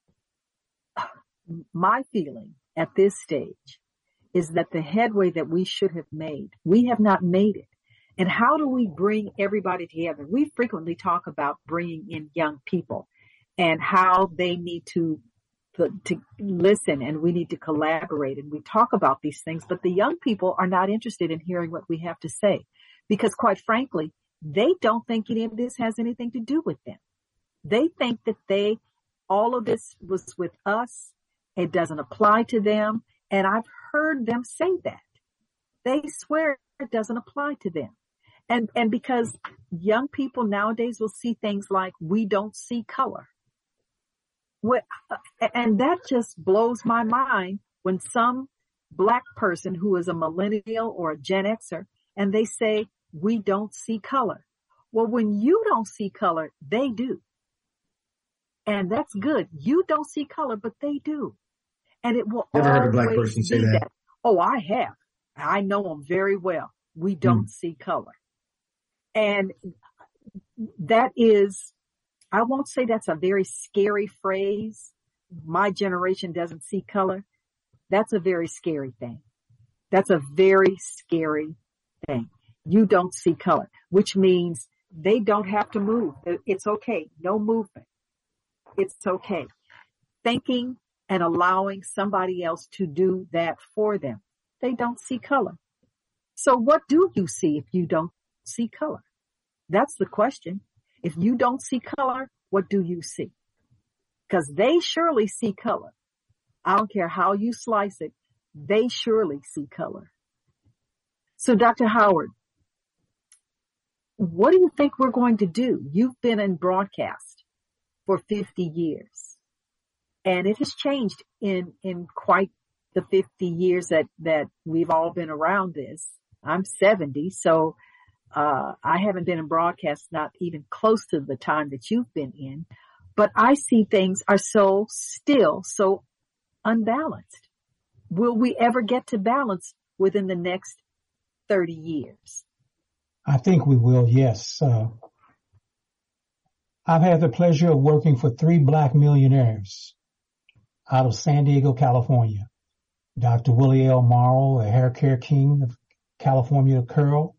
my feeling at this stage is that the headway that we should have made, we have not made it. And how do we bring everybody together? We frequently talk about bringing in young people and how they need to, to, to listen, and we need to collaborate, and we talk about these things, but the young people are not interested in hearing what we have to say because, quite frankly, they don't think any of this has anything to do with them. They think that they, all of this was with us. It doesn't apply to them. And I've heard them say that. They swear it doesn't apply to them. And, and because young people nowadays will see things like, we don't see color. What, and that just blows my mind when some black person who is a millennial or a Gen Xer, and they say, we don't see color. Well, when you don't see color, they do. And that's good. You don't see color, but they do. And it will Never heard a black always person say be that. Oh, I have. I know them very well. We don't Mm. see color. And that is, I won't say that's a very scary phrase. My generation doesn't see color. That's a very scary thing. That's a very scary thing. You don't see color, which means they don't have to move. It's okay. No movement. It's okay. Thinking and allowing somebody else to do that for them. They don't see color. So what do you see if you don't see color? That's the question. If you don't see color, what do you see? Because they surely see color. I don't care how you slice it. They surely see color. So Doctor Howard, what do you think we're going to do? You've been in broadcast for fifty years, and it has changed in, in quite the fifty years that, that we've all been around this. I'm seventy, so uh, I haven't been in broadcast not even close to the time that you've been in, but I see things are so still so unbalanced. Will we ever get to balance within the next thirty years? I think we will, yes. Uh, I've had the pleasure of working for three black millionaires out of San Diego, California. Doctor Willie L. Morrow, the hair care king of California Curl.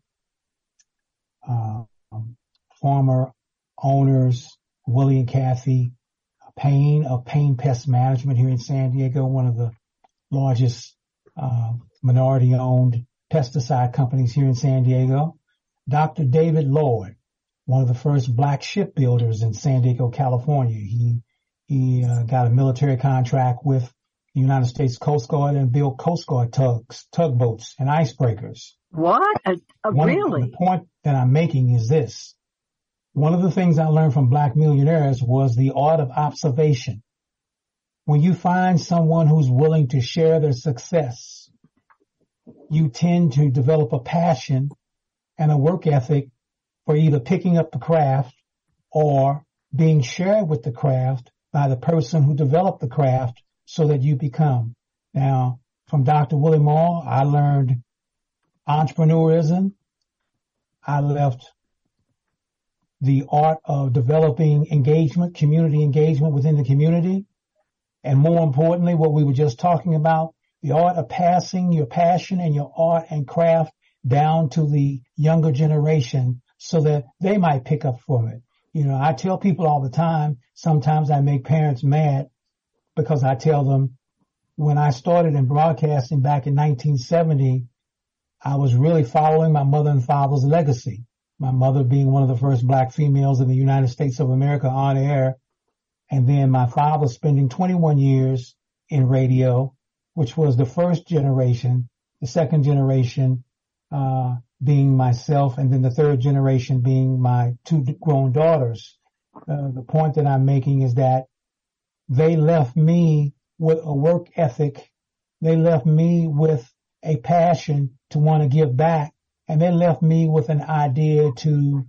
Uh, um, former owners, Willie and Kathy Payne of Payne Pest Management here in San Diego, one of the largest uh, minority-owned pesticide companies here in San Diego. Doctor David Lloyd, one of the first black shipbuilders in San Diego, California. He he uh, got a military contract with the United States Coast Guard and built Coast Guard tugs, tugboats, and icebreakers. What? Uh, uh, really? Of, the point that I'm making is this. One of the things I learned from black millionaires was the art of observation. When you find someone who's willing to share their success, you tend to develop a passion and a work ethic for either picking up the craft or being shared with the craft by the person who developed the craft so that you become. Now, from Doctor Willie Moore, I learned entrepreneurism. I left the art of developing engagement, community engagement within the community. And more importantly, what we were just talking about, the art of passing your passion and your art and craft down to the younger generation so that they might pick up from it. You know, I tell people all the time, sometimes I make parents mad because I tell them when I started in broadcasting back in nineteen seventy, I was really following my mother and father's legacy. My mother being one of the first black females in the United States of America on air. And then my father spending twenty-one years in radio, which was the first generation, the second generation, uh, being myself, and then the third generation being my two grown daughters. Uh, the point that I'm making is that they left me with a work ethic. They left me with a passion to want to give back. And they left me with an idea to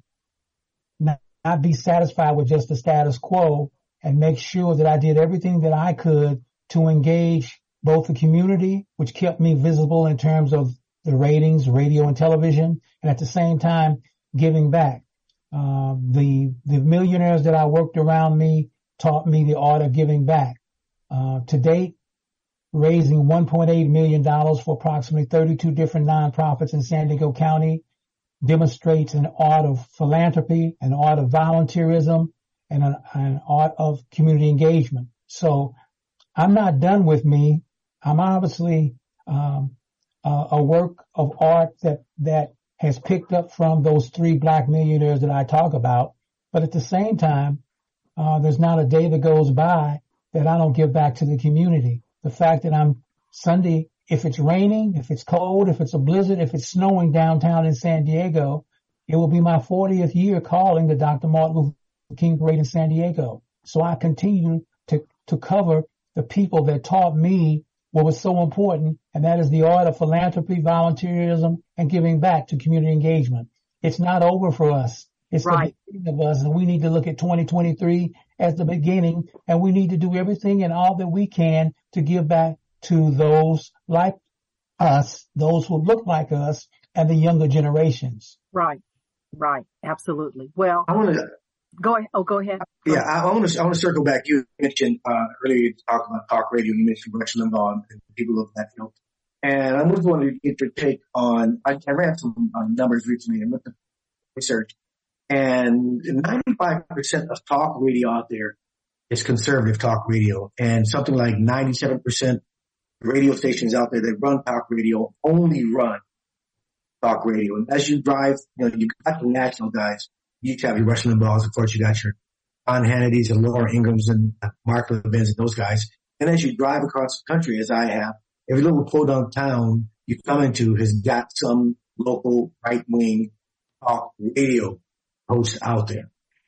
not, not be satisfied with just the status quo and make sure that I did everything that I could to engage both the community, which kept me visible in terms of the ratings, radio and television, and at the same time giving back. Uh, the the millionaires that I worked around me taught me the art of giving back. Uh, to date, raising one point eight million dollars for approximately thirty-two different nonprofits in San Diego County demonstrates an art of philanthropy, an art of volunteerism, and an, an art of community engagement. So I'm not done with me. I'm obviously um, uh, a work of art that that has picked up from those three black millionaires that I talk about. But at the same time, uh, there's not a day that goes by that I don't give back to the community. The fact that I'm Sunday, if it's raining, if it's cold, if it's a blizzard, if it's snowing downtown in San Diego, it will be my fortieth year calling the Doctor Martin Luther King Parade in San Diego. So I continue to, to cover the people that taught me what was so important, and that is the art of philanthropy, volunteerism, and giving back to community engagement. It's not over for us. It's right. The beginning of us, and we need to look at twenty twenty-three as the beginning, and we need to do everything and all that we can to give back to those like us, those who look like us, and the younger generations. Right, right, absolutely. Well, I want to go ahead. Oh, go ahead. Yeah, I want to I want to circle back. You mentioned uh, earlier you talked about talk radio. You mentioned Rush Limbaugh and people of that field, and I just wanted to get your take on. I, I ran some uh, numbers recently and looked at research. And ninety-five percent of talk radio out there is conservative talk radio. And something like ninety-seven percent radio stations out there that run talk radio only run talk radio. And as you drive, you know, you got the national guys. You have your Rush Limbaughs, of course, you got your John Hannity's and Laura Ingrams and Mark Levin's and those guys. And as you drive across the country, as I have, every little podunk town you come into has got some local right-wing talk radio hosts out there.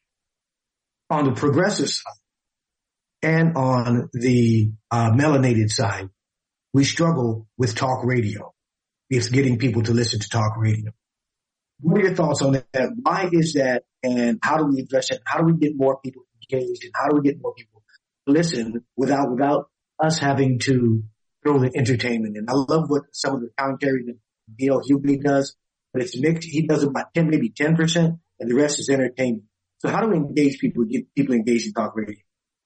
On the progressive side and on the uh, melanated side, we struggle with talk radio. It's getting people to listen to talk radio. What are your thoughts on that? Why is that, and how do we address it? How do we get more people engaged, and how do we get more people to listen without without us having to throw the entertainment in? I love what some of the commentary that D L Hughley does, but it's mixed. He does about ten, maybe ten percent. And the rest is entertainment. So how do we engage people, get people engaged in talk radio?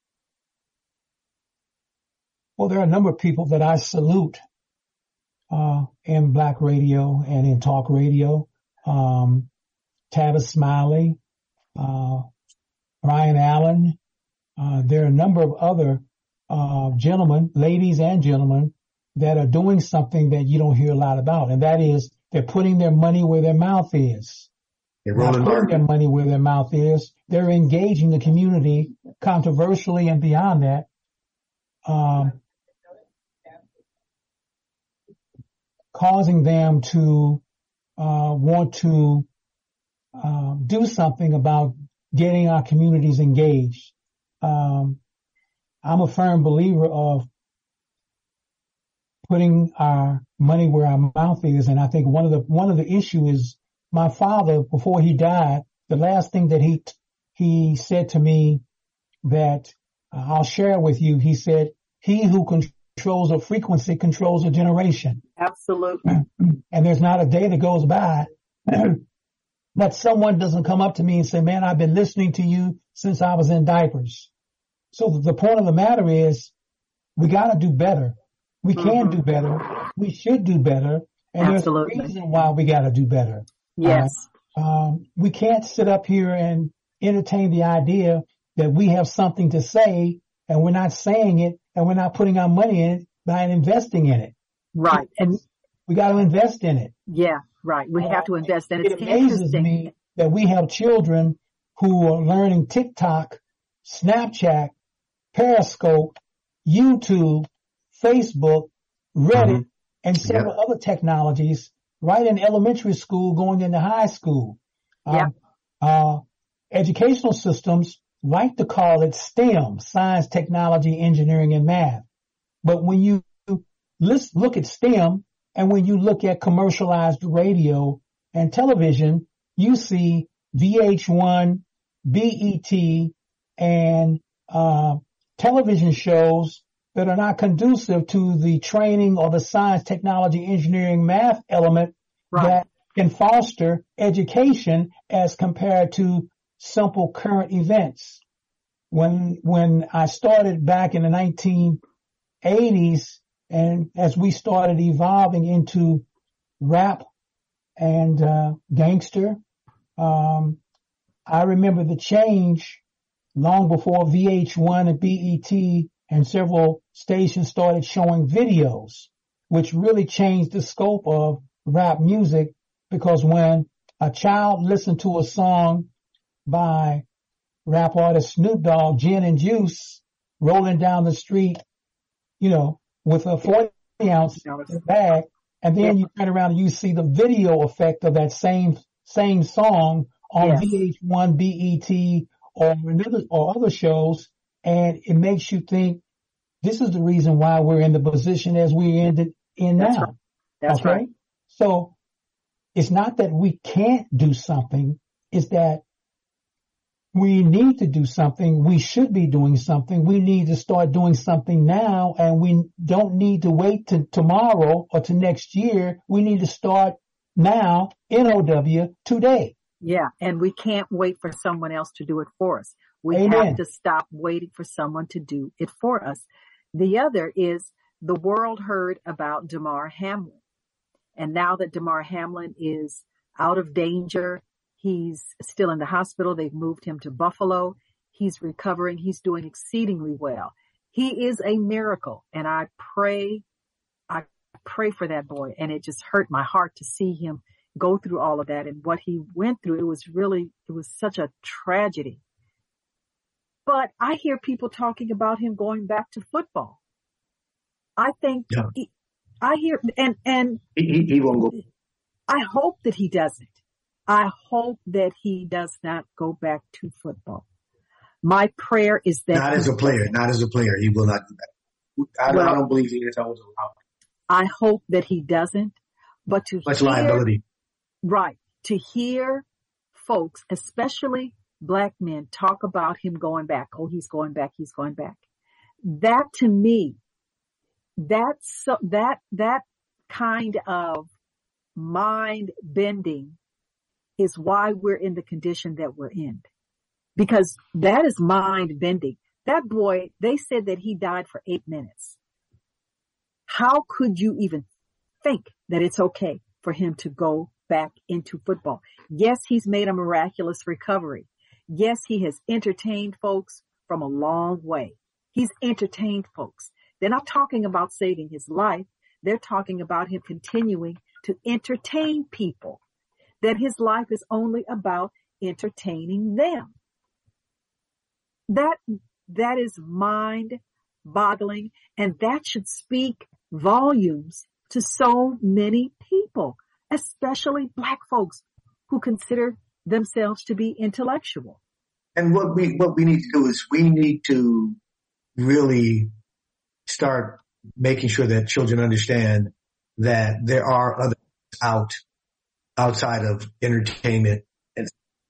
Well, there are a number of people that I salute uh in black radio and in talk radio. Um Tavis Smiley, uh Brian Allen, Uh, there are a number of other uh, gentlemen, ladies and gentlemen, that are doing something that you don't hear a lot about, and that is they're putting their money where their mouth is. They're Not rolling putting their hard. money where their mouth is. They're engaging the community controversially and beyond that. Um, causing them to uh, want to uh, do something about getting our communities engaged. Um, I'm a firm believer of putting our money where our mouth is, and I think one of the one of the issue is my father, before he died, the last thing that he he said to me that uh, I'll share with you. He said, "He who controls a frequency controls a generation." Absolutely. And there's not a day that goes by that someone doesn't come up to me and say, "Man, I've been listening to you since I was in diapers." So the point of the matter is, we got to do better. We can Mhm. do better. We should do better. And Absolutely. there's a reason why we got to do better. Yes. Uh, um, we can't sit up here and entertain the idea that we have something to say and we're not saying it and we're not putting our money in it by investing in it. Right. And We got to invest in it. yeah, right. We have to invest. And It it's amazes interesting. me that we have children who are learning TikTok, Snapchat, Periscope, YouTube, Facebook, Reddit, and several other technologies right in elementary school going into high school. Yeah. Um, uh, educational systems like to call it STEM, science, technology, engineering, and math. But when you let's look at STEM and when you look at commercialized radio and television, you see V H one, B E T, and uh, television shows that are not conducive to the training or the science, technology, engineering, math element Right. that can foster education as compared to simple current events. When, when I started back in the nineteen eighties and as we started evolving into rap and, uh, gangster, um, I remember the change long before V H one and B E T and several stations started showing videos, which really changed the scope of rap music, because when a child listened to a song by rap artist Snoop Dogg, Gin and Juice, rolling down the street, you know, with a forty ounce bag, and then you turn around and you see the video effect of that same same song on Yes. V H one, B E T, or another or other shows, and it makes you think this is the reason why we're in the position as we're in, in That's now. right. That's okay? right. So it's not that we can't do something, it's that we need to do something. We should be doing something. We need to start doing something now, and we don't need to wait to tomorrow or to next year. We need to start now, N O W, today. Yeah. And we can't wait for someone else to do it for us. We Amen. have to stop waiting for someone to do it for us. The other is the world heard about Damar Hamlin. And now that Damar Hamlin is out of danger, he's still in the hospital. They've moved him to Buffalo. He's recovering. He's doing exceedingly well. He is a miracle. And I pray, I pray for that boy. And it just hurt my heart to see him go through all of that and what he went through. It was really, it was such a tragedy. But I hear people talking about him going back to football. I think, Yeah. he, I hear, and, and He, he, he won't go. I hope that he doesn't. I hope that he does not go back to football. My prayer is that Not as a player. Not as a player. He will not do that. I, don't- Well, I don't believe the N F L was allowed. I hope that he doesn't, but to Much hear, liability. right, to hear folks, especially black men, talk about him going back. Oh, he's going back. He's going back. That to me, that's so, that, that kind of mind bending is why we're in the condition that we're in, because that is mind bending. That boy, they said that he died for eight minutes. How could you even think that it's okay for him to go back into football? Yes, he's made a miraculous recovery. Yes, he has entertained folks from a long way. He's entertained folks. They're not talking about saving his life. They're talking about him continuing to entertain people, that his life is only about entertaining them. That, that is mind-boggling, and that should speak volumes to so many people, especially Black folks who consider themselves to be intellectual. And what we, what we need to do is we need to really start making sure that children understand that there are others out, outside of entertainment. And,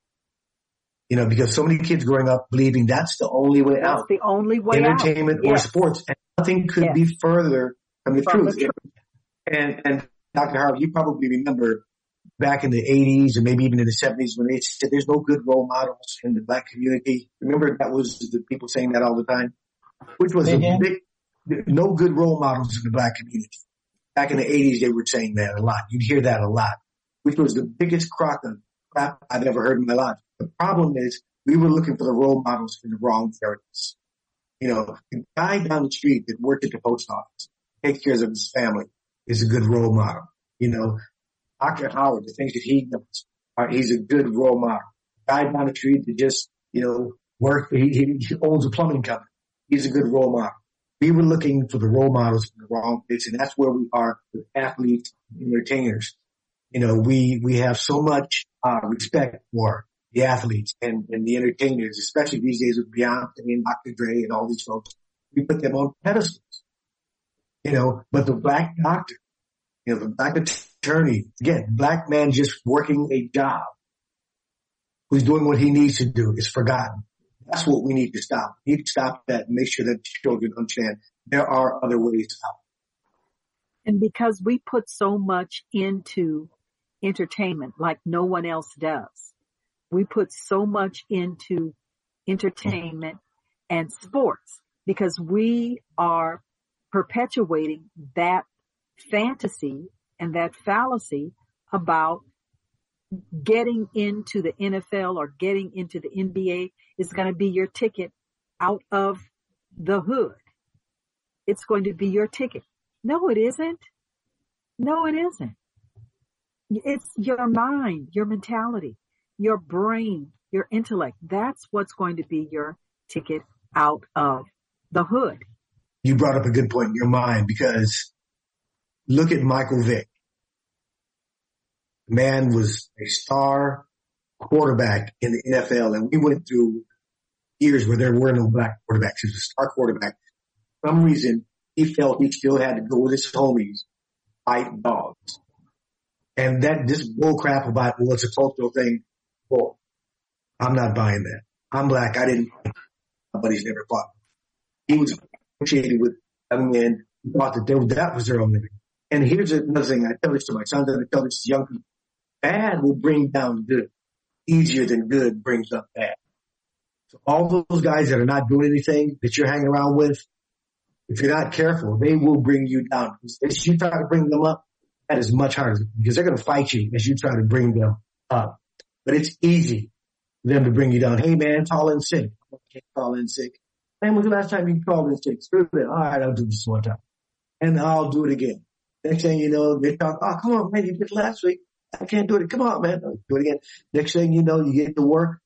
you know, because so many kids growing up believing that's the only way that's out. the only way entertainment out. or Yes. sports. And nothing could Yes. be further from the From truth. the truth. And, and Doctor Harvey, you probably remember back in the eighties and maybe even in the seventies when they said there's no good role models in the Black community. Remember that was the people saying that all the time, which was Say a again? big, no good role models in the Black community. Back in the eighties, they were saying that a lot. You'd hear that a lot, which was the biggest crock of crap I've ever heard in my life. The problem is we were looking for the role models in the wrong areas. You know, the guy down the street that worked at the post office, takes care of his family, is a good role model. You know, Doctor Howard, the things that he does, are, he's a good role model. Guy down the street that just, you know, work, he, he, he owns a plumbing company. He's a good role model. We were looking for the role models in the wrong place, and that's where we are with athletes and entertainers. You know, we, we have so much, uh, respect for the athletes and, and the entertainers, especially these days with Beyonce and Doctor Dre and all these folks. We put them on pedestals. You know, but the Black doctor, you know, the Black attorney, again, Black man just working a job, who's doing what he needs to do, is forgotten. That's what we need to stop. We need to stop that and make sure that children understand there are other ways out. And because we put so much into entertainment like no one else does, we put so much into entertainment and sports because we are perpetuating that fantasy and that fallacy about getting into the N F L or getting into the N B A is going to be your ticket out of the hood. It's going to be your ticket. No, it isn't. No, it isn't. It's your mind, your mentality, your brain, your intellect. That's what's going to be your ticket out of the hood. You brought up a good point in your mind, because look at Michael Vick. The man was a star quarterback in the N F L, and we went through years where there were no Black quarterbacks. He was a star quarterback. For some reason, he felt he still had to go with his homies, fight dogs. And that, this bull crap about, well, it's a cultural thing. Well, I'm not buying that. I'm Black. I didn't, my buddies never fought. He was associated with young men who thought that they, that was their own living. And here's another thing. I tell this to my sons and I tell this to young people. Bad will bring down good easier than good brings up bad. So all those guys that are not doing anything that you're hanging around with, if you're not careful, they will bring you down. As you try to bring them up, that is much harder because they're going to fight you as you try to bring them up. But it's easy for them to bring you down. Hey man, call in sick. I can't call in sick. Man, when's the last time you called in sick? Screw it. All right, I'll do this one time. And I'll do it again. Next thing you know, they talk, oh, come on, man, you did it last week. I can't do it. Come on, man. I'll do it again. Next thing you know, you get to work.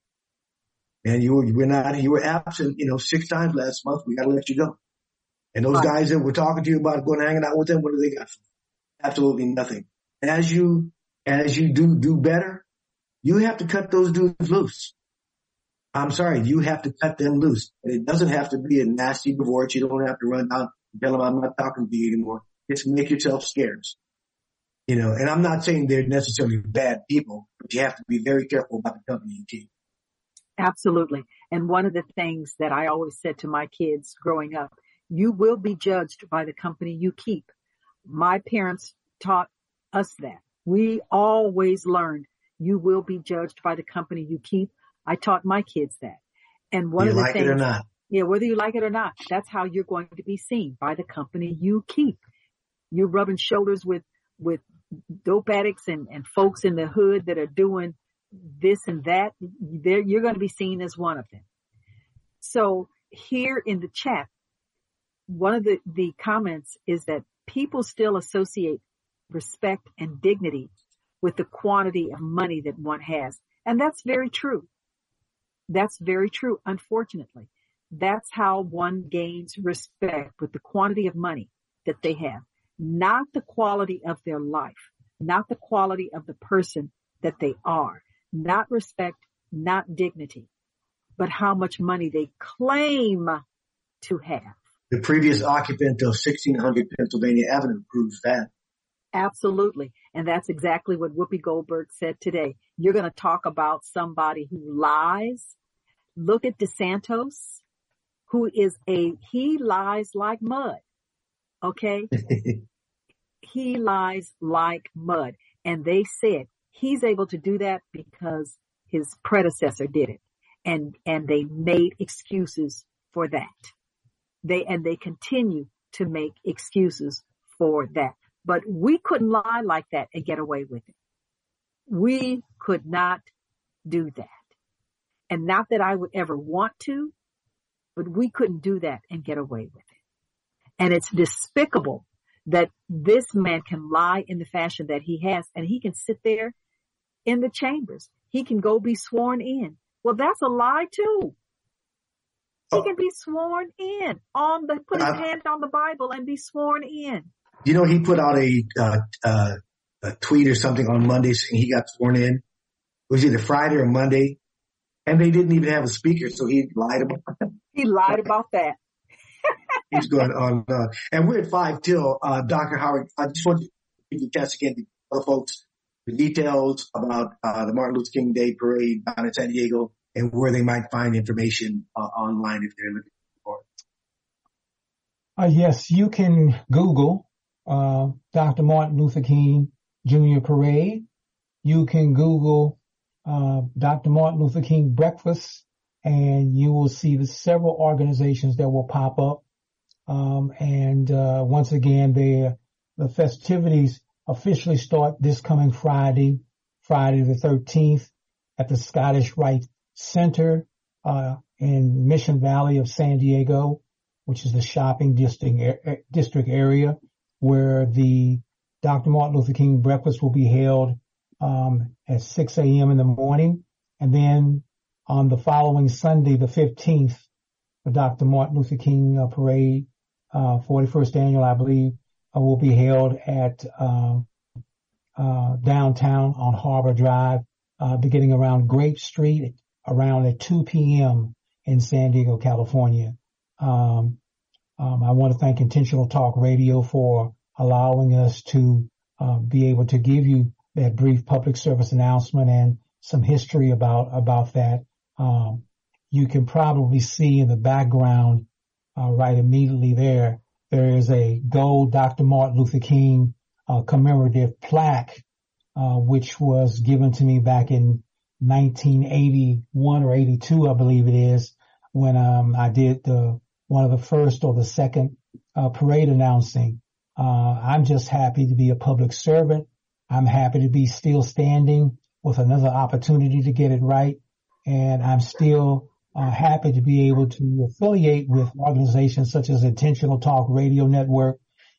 And you were, you were not, you were absent, you know, six times last month. We got to let you go. And those guys that were talking to you about going hanging out with them, what do they got? Absolutely nothing. And as you, as you do, do better, you have to cut those dudes loose. I'm sorry. You have to cut them loose. And it doesn't have to be a nasty divorce. You don't have to run down and tell them I'm not talking to you anymore. Just make yourself scarce. You know, and I'm not saying they're necessarily bad people, but you have to be very careful about the company you keep. Absolutely. And one of the things that I always said to my kids growing up, you will be judged by the company you keep. My parents taught us that. We always learned you will be judged by the company you keep. I taught my kids that. And one you of the like things, it or not. Yeah, whether you like it or not, that's how you're going to be seen, by the company you keep. You're rubbing shoulders with, with dope addicts and, and folks in the hood that are doing this and that. They're, you're going to be seen as one of them. So here in the chat, one of the, the comments is that people still associate respect and dignity with the quantity of money that one has. And that's very true. That's very true, unfortunately. That's how one gains respect, with the quantity of money that they have, not the quality of their life, not the quality of the person that they are, not respect, not dignity, but how much money they claim to have. The previous occupant of sixteen hundred Pennsylvania Avenue proves that. Absolutely. And that's exactly what Whoopi Goldberg said today. You're going to talk about somebody who lies. Look at DeSantis, who is a, he lies like mud. Okay. He lies like mud. And they said he's able to do that because his predecessor did it. And, and they made excuses for that. They, and they continue to make excuses for that. But we couldn't lie like that and get away with it. We could not do that. And not that I would ever want to, but we couldn't do that and get away with it. And it's despicable that this man can lie in the fashion that he has, and he can sit there in the chambers. He can go be sworn in. Well, that's a lie too. He can be sworn in on the, put his hand on the Bible and be sworn in. You know, he put out a, uh, uh, a tweet or something on Monday saying he got sworn in. It was either Friday or Monday, and they didn't even have a speaker, so he lied about that. He lied about that. He's going on. Uh, and we're at five till, uh, Doctor Howard, I just want to give you a chance again to tell folks the details about, uh, the Martin Luther King Day Parade down in San Diego and where they might find information uh, online if they're looking for it. Uh, yes, you can Google uh, Doctor Martin Luther King Junior Parade. You can Google uh, Doctor Martin Luther King Breakfast, and you will see the several organizations that will pop up. Um, and uh, once again, the the festivities officially start this coming Friday, Friday the thirteenth, at the Scottish Rite Center uh, in Mission Valley of San Diego, which is the shopping district district area where the Doctor Martin Luther King breakfast will be held um, at six a.m. in the morning. And then on the following Sunday, the fifteenth, the Doctor Martin Luther King uh, parade, uh, forty-first annual, I believe, uh, will be held at uh, uh, downtown on Harbor Drive, uh, beginning around Grape Street, around at two p.m. in San Diego, California. Um, um, I want to thank Intentional Talk Radio for allowing us to uh, be able to give you that brief public service announcement and some history about about that. Um, you can probably see in the background, uh, right immediately there, there is a gold Doctor Martin Luther King uh, commemorative plaque, uh, which was given to me back in nineteen eighty-one or eighty-two, I believe it is, when um, I did the one of the first or the second uh, parade announcing. Uh, I'm just happy to be a public servant. I'm happy to be still standing with another opportunity to get it right. And I'm still uh, happy to be able to affiliate with organizations such as Intentional Talk Radio Network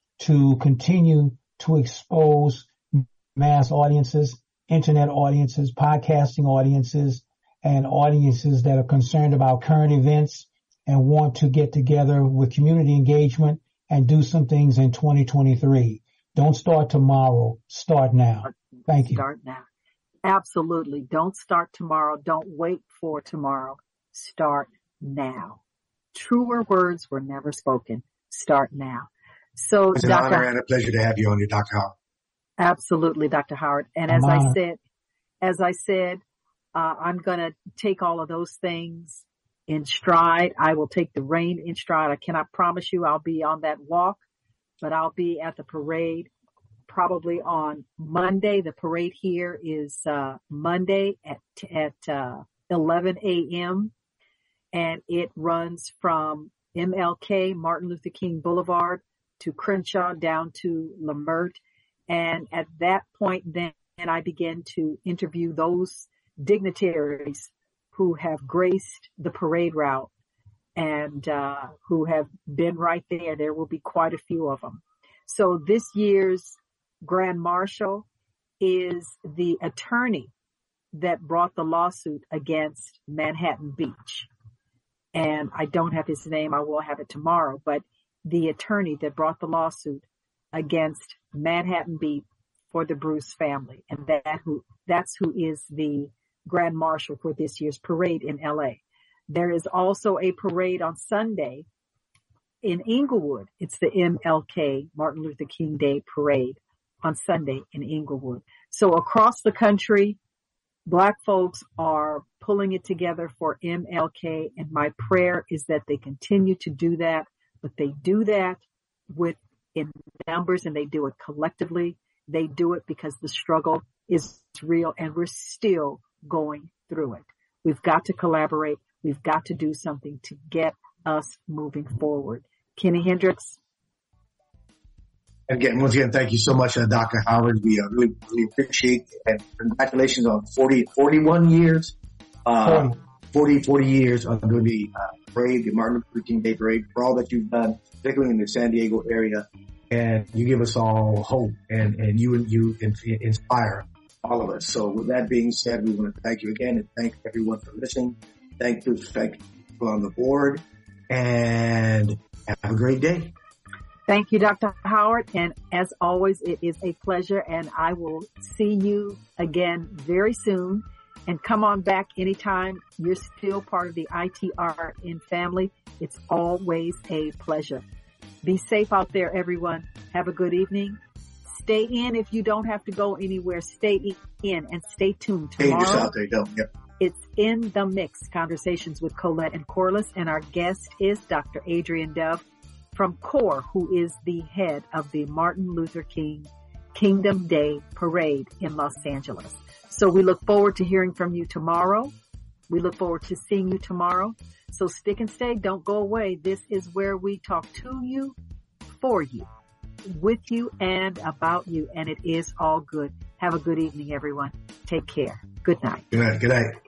to continue to expose mass audiences, internet audiences, podcasting audiences, and audiences that are concerned about current events and want to get together with community engagement and do some things in twenty twenty-three. Don't start tomorrow. Start now. Thank you. Start now. Absolutely. Don't start tomorrow. Don't wait for tomorrow. Start now. Truer words were never spoken. Start now. So, it's an Doctor honor and a pleasure to have you on here, Doctor Howard. Absolutely, Doctor Howard. And as I said, as I said, uh, I'm going to take all of those things in stride. I will take the rein in stride. I cannot promise you I'll be on that walk, but I'll be at the parade probably on Monday. The parade here is uh Monday at at uh eleven a.m. and it runs from M L K, Martin Luther King Boulevard, to Crenshaw down to Lamert. And at that point, then I begin to interview those dignitaries who have graced the parade route and uh, who have been right there. There will be quite a few of them. So this year's Grand Marshal is the attorney that brought the lawsuit against Manhattan Beach. And I don't have his name. I will have it tomorrow. But the attorney that brought the lawsuit against Manhattan Beach for the Bruce family. And that who that's who is the Grand Marshal for this year's parade in L A. There is also a parade on Sunday in Inglewood. It's the M L K, Martin Luther King Day Parade, on Sunday in Inglewood. So across the country, Black folks are pulling it together for M L K, and my prayer is that they continue to do that, but they do that with in numbers, and they do it collectively. They do it because the struggle is real, and we're still going through it. We've got to collaborate. We've got to do something to get us moving forward. Kenny Hendricks. Again, once again, thank you so much, uh, Doctor Howard. We uh, really, really appreciate it. And congratulations on forty, forty-one years, uh, forty, forty years on doing the uh, parade, the Martin Luther King Day Parade, for all that you've done, particularly in the San Diego area. And you give us all hope, and, and you you inspire all of us. So with that being said, we want to thank you again, and thank everyone for listening. Thank you, thank people on the board, and have a great day. Thank you, Doctor Howard. And as always, it is a pleasure, and I will see you again very soon. And come on back anytime. You're still part of the I T R N family. It's always a pleasure. Be safe out there, everyone. Have a good evening. Stay in if you don't have to go anywhere. Stay in and stay tuned. Tomorrow, hey, just out there, don't. Yep. It's In the Mix, Conversations with Colette and Corliss, and our guest is Doctor Adrian Dove from CORE, who is the head of the Martin Luther King Kingdom Day Parade in Los Angeles. So we look forward to hearing from you tomorrow. We look forward to seeing you tomorrow. So stick and stay. Don't go away. This is where we talk to you, for you, with you, and about you. And it is all good. Have a good evening, everyone. Take care. Good night. Good night. Good night.